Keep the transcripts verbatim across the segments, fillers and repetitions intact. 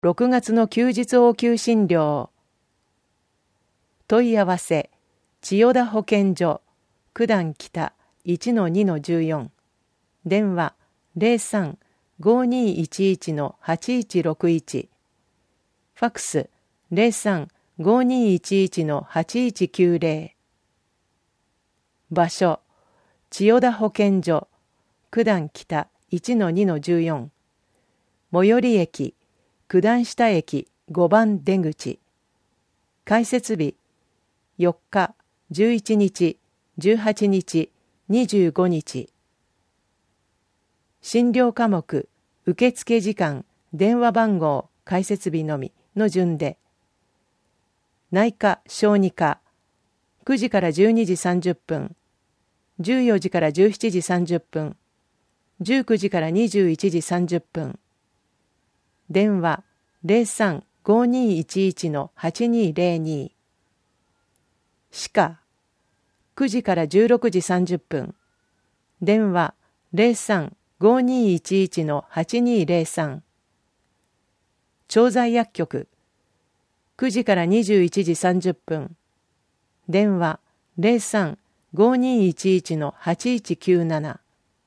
ろくがつの休日応急診療。問い合わせ、千代田保健所、九段北 いちのにのじゅうよん。電話 ゼロさん ごにいちいち はちいちろくいち。ファックス ゼロさん ごにいちいち はちいちきゅうゼロ。場所、千代田保健所、九段北 いちのにのじゅうよん。最寄り駅、九段下駅ごばん出口。開設日、よっか、じゅういちにち、じゅうはちにち、にじゅうごにち。診療科目、受付時間、電話番号、開設日のみの順で。内科・小児科、くじからじゅうにじさんじゅっぷん、じゅうよじからじゅうしちじさんじゅっぷん、じゅうくじからにじゅういちじさんじゅっぷん。電話 ゼロさん ごにいちいち はちにゼロに。歯科、くじからじゅうろくじさんじゅっぷん。電話 ゼロさん ごにいちいち はちにゼロさん。調剤薬局、くじからにじゅういちじさんじゅっぷん。電話 ゼロさん ごにいちいち はちいちきゅうなな。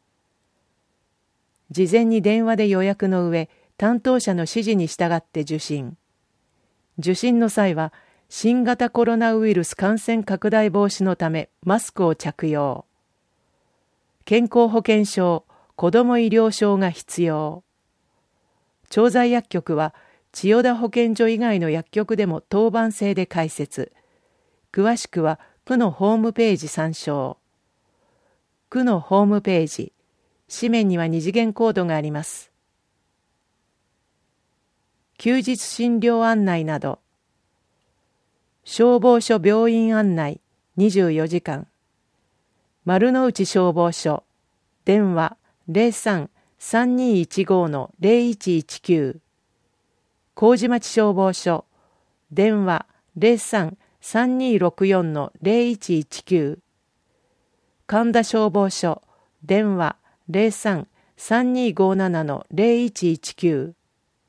事前に電話で予約の上、担当者の指示に従って受診。受診の際は、新型コロナウイルス感染拡大防止のためマスクを着用。健康保険証、子ども医療証が必要。調剤薬局は千代田保健所以外の薬局でも当番制で開設。詳しくは区のホームページ参照。区のホームページ、紙面には二次元コードがあります。休日診療案内など。消防署病院案内にじゅうよじかん。丸の内消防署、電話 ゼロさん さんにいちご ゼロいちいちきゅう。麹町消防署、電話 ゼロさん さんにろくよん ゼロいちいちきゅう。神田消防署、電話 ゼロさん さんにごなな ゼロいちいちきゅう。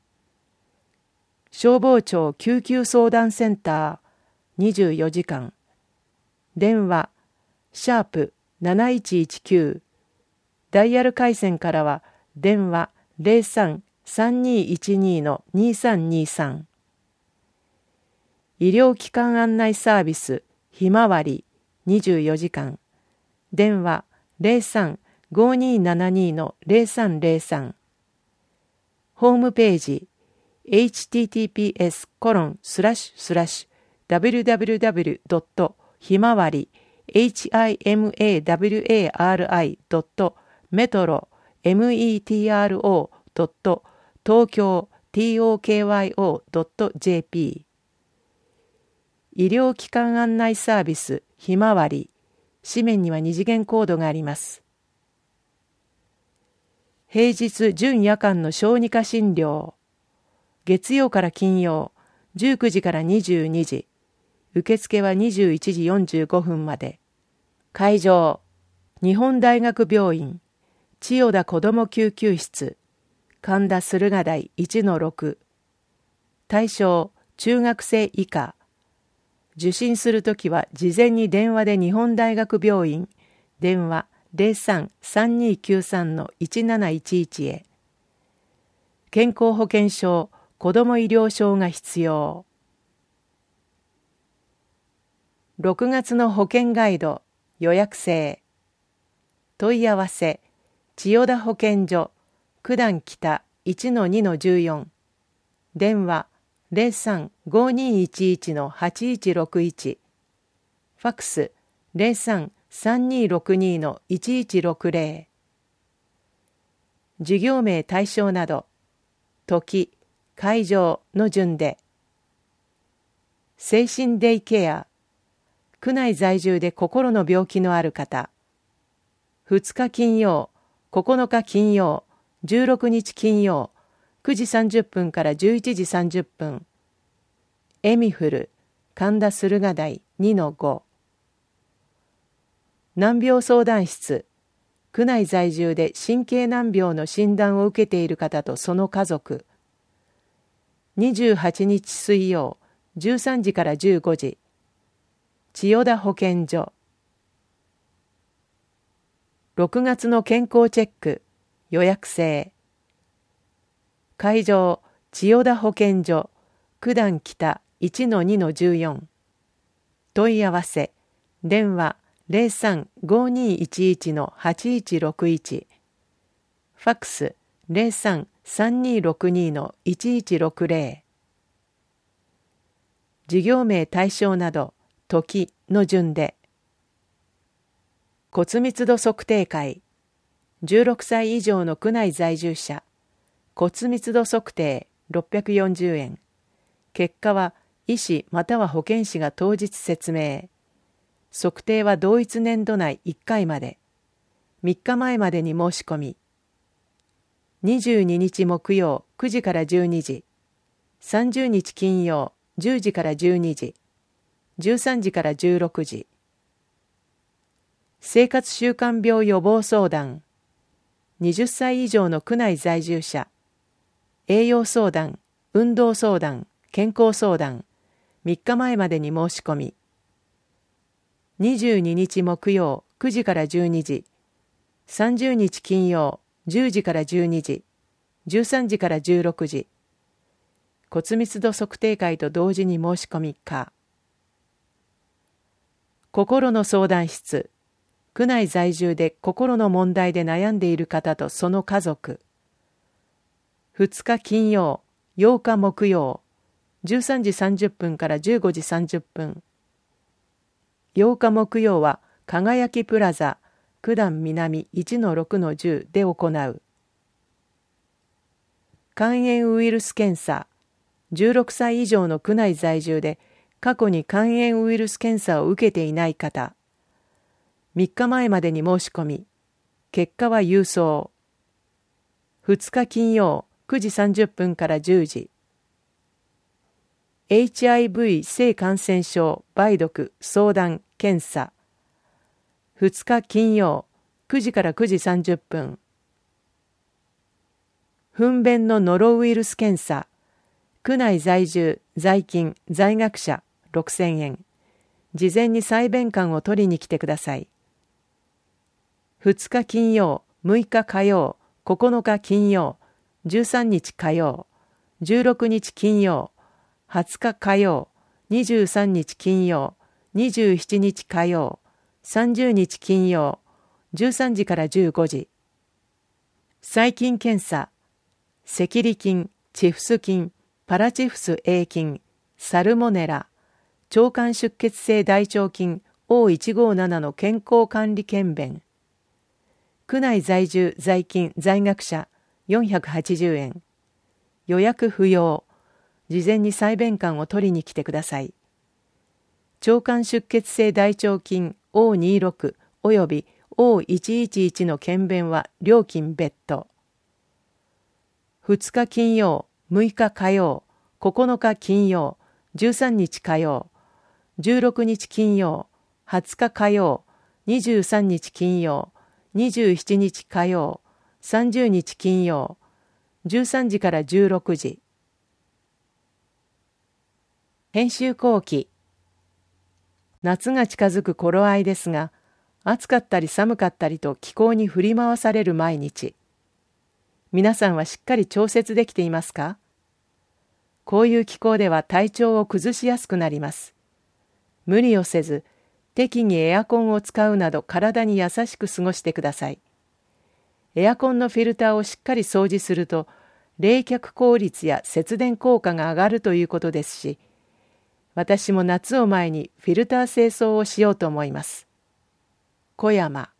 消防庁救急相談センターにじゅうよじかん。電話、シャープなないちいちきゅう。ダイヤル回線からは電話 ゼロさん さんにいちに にさんにさん。医療機関案内サービスひまわりにじゅうよじかん。電話 ゼロさん ごにななに ゼロさんゼロさん。ホームページ エイチティーティーピーエスコロンスラッシュスラッシュダブリュダブリュダブリュドットひまわり エイチアイエムエーダブリュエーアールアイドットメトロ メトロ ドット東京 トーキョー ドットジェーピー。医療機関案内サービスひまわり、紙面には二次元コードがあります。平日準夜間の小児科診療。月曜から金曜、じゅうくじからにじゅうにじ。受付はにじゅういちじよんじゅうごふんまで。会場、日本大学病院、千代田子ども救急室、神田駿河台 いちのろく。対象、中学生以下。受診するときは事前に電話で日本大学病院、電話 ゼロさん さんにきゅうさん いちなないちいち へ。健康保険証、子ども医療証が必要。ろくがつの保険ガイド、予約制。問い合わせ、千代田保健所、九段北 いちのにのじゅうよん。電話、ゼロさん ごにいちいち はちいちろくいち。ファックス、ゼロさん さんにろくに いちいちろくゼロ。事業名対象など、時、会場の順で。精神デイケア、区内在住で心の病気のある方。ふつか金曜、ここのか金曜、じゅうろくにち金曜、くじさんじゅっぷんからじゅういちじさんじゅっぷん。エミフル、神田駿河台 にのご。難病相談室、区内在住で神経難病の診断を受けている方とその家族。 にじゅうはちにち水曜じゅうさんじからじゅうごじ、千代田保健所。ろくがつの健康チェック、予約制。会場、千代田保健所、九段北 いちのにのじゅうよん。問い合わせ、電話 ゼロさん ごにいちいち はちいちろくいち。ファックス ゼロさん さんにろくに いちいちろくゼロ。事業名対象など、時の順で。骨密度測定会。じゅうろくさい以上の区内在住者。骨密度測定ろっぴゃくよんじゅうえん。結果は医師または保健師が当日説明。測定は同一年度内いっかいまで。みっかまえまでに申し込み。にじゅうににち木曜くじからじゅうにじ。さんじゅうにち金曜じゅうじからじゅうにじ。じゅうさんじからじゅうろくじ。生活習慣病予防相談。はたち以上の区内在住者。栄養相談、運動相談、健康相談。みっかまえまでに申し込み。にじゅうににち木曜くじからじゅうにじ。さんじゅうにち金曜じゅうじからじゅうにじ。じゅうさんじからじゅうろくじ。骨密度測定会と同時に申し込みか。心の相談室。区内在住で心の問題で悩んでいる方とその家族。ふつか金曜、ようか木曜、じゅうさんじさんじゅっぷんからじゅうごじさんじゅっぷん。ようか木曜は輝きプラザ、九段南 いちのろくのじゅう で行う。肝炎ウイルス検査。じゅうろくさい以上の区内在住で過去に肝炎ウイルス検査を受けていない方。みっかまえまでに申し込み。結果は郵送。ふつか金曜くじさんじゅっぷんからじゅうじ。エイチアイブイ 性感染症梅毒相談検査。ふつか金曜くじからくじさんじゅっぷん。糞便のノロウイルス検査。区内在住、在勤、在学者ろくせんえん。事前に採便感を取りに来てください。ふつか金曜、むいか火曜、ここのか金曜、じゅうさんにち火曜、じゅうろくにち金曜、はつか火曜、にじゅうさんにち金曜、にじゅうしちにち火曜、さんじゅうにち金曜、じゅうさんじからじゅうごじ。細菌検査。赤痢菌、チフス菌、パラチフス A 菌、サルモネラ、腸管出血性大腸菌 オーいちごーなな の健康管理検便。区内在住、在勤、在学者よんひゃくはちじゅうえん。予約不要。事前に採便感を取りに来てください。腸管出血性大腸菌 オーにじゅうろく および オーいちいちいち の検便は料金別途。ふつか金曜、むいか火曜、ここのか金曜、じゅうさんにち火曜、じゅうろくにち金曜、はつか火曜、にじゅうさんにち金曜、にじゅうしちにち火曜、さんじゅうにち金曜、じゅうさんじからじゅうろくじ。編集後期。夏が近づく頃合いですが、暑かったり寒かったりと気候に振り回される毎日。皆さんはしっかり調節できていますか？こういう気候では体調を崩しやすくなります。無理をせず、適宜エアコンを使うなど体に優しく過ごしてください。エアコンのフィルターをしっかり掃除すると、冷却効率や節電効果が上がるということですし、私も夏を前にフィルター清掃をしようと思います。小山